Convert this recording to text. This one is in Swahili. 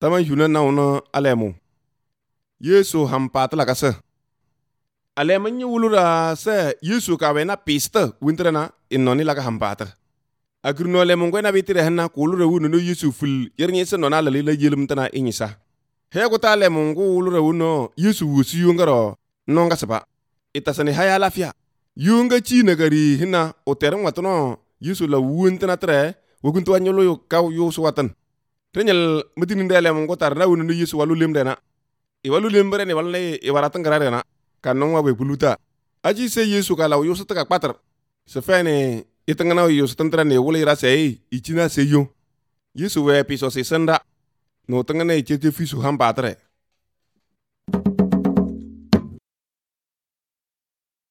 Taman huna nauna alemu. Yesu hampata la kasa. Aleman yi wulura sa Yesu ka wena pista wintrana innoni la ka hampata. Agruno lemon gwena bitire hanna kulura wunu no Yesu ful yerni sa nona la lila yelum tana inyisa. He ko ta lemon go wulura wuno Yesu wusu yungaro nonga saba. Itasani haya lafia. Yunga chi nagari hinna o terang watono Yesu la wuntana tre woguntu anyolo yo kaw yo suwatan. Tenyel mutinin dele mon gotar na wunu Yesu walu limdena. I walu limbre ni walne i waratan gararena. Kanon wa be buluta. Aji se Yesu ka law yo sutaka patar. Se fene itangana yo sutantra ne wule ira sei ichina se yo. Yesu we piso se sanda. No tangane ichete fisu hambatre.